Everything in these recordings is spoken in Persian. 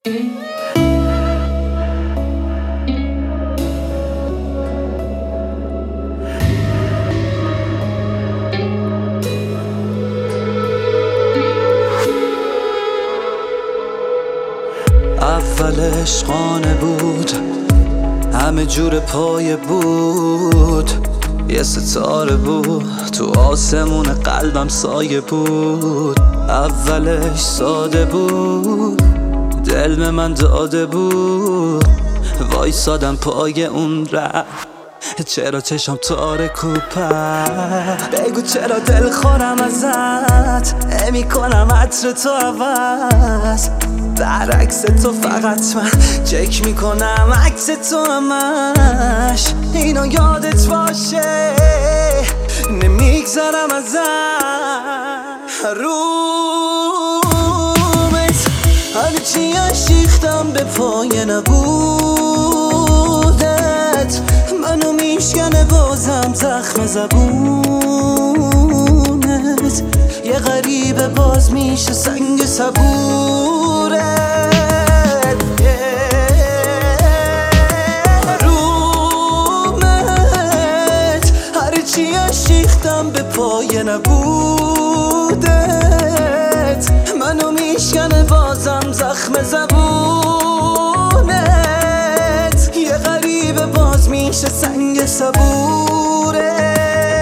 اول عشقانه بود، همه جور پایه بود، یه ستاره بود تو آسمون قلبم سایه بود. اولش ساده بود، دل به من داده بود، وایسادم پای اون ره. چرا چشم تارک و پر، بگو چرا دل خورم ازت، نمی کنم عطر تو عوض، برعکس تو فقط من چک میکنم عکس تو همش. اینا یادت باشه نمیگذرم ازت، رومت هرچی اشیختم به پای نبودت، منو میشکنه بازم زخم زبونت، یه غریبه باز میشه سنگ صبورت. رومت هرچی اشیختم به پای نبودت، منو میشکنه بازم زخم زبونت، یه غریبه باز میشه سنگ صبورت.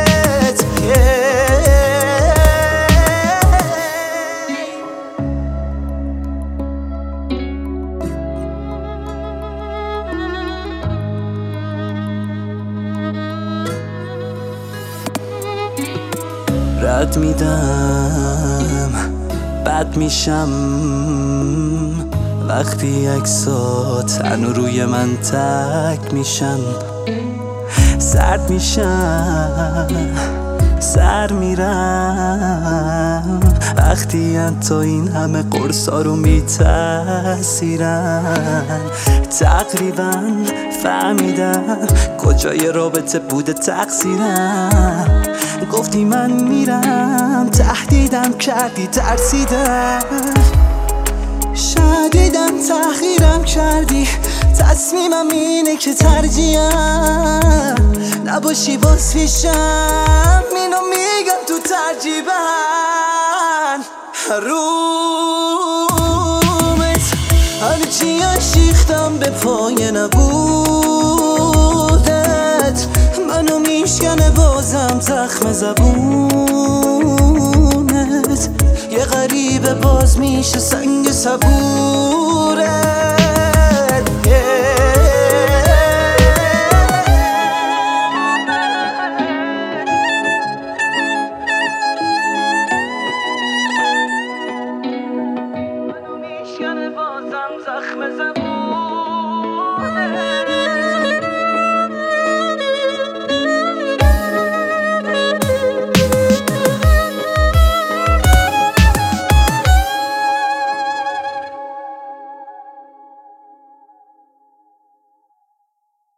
رد میدم بد میشم وقتی عکسات هنو روی من تک میشن، سرد میشم سر میرم وقتی تو این همه قرصا رو میتاثیرن. تقریبا فهمیدم کجای رابطه بوده تقصیرم، گفتی من میرم تهدیدم کردی ترسیدم، شدیدم تحقیرم کردی، تصمیمم اینه که ترجیحم نباشی باز پیشم، اینو میگم تو ترجیبن. رومت هرچی اشیختم به پای نبودت، منو میشکنه بازم زخم زبونت، یه غریبه باز میشه سنگ صبورت. منو میشکنه بازم زخم زبونت.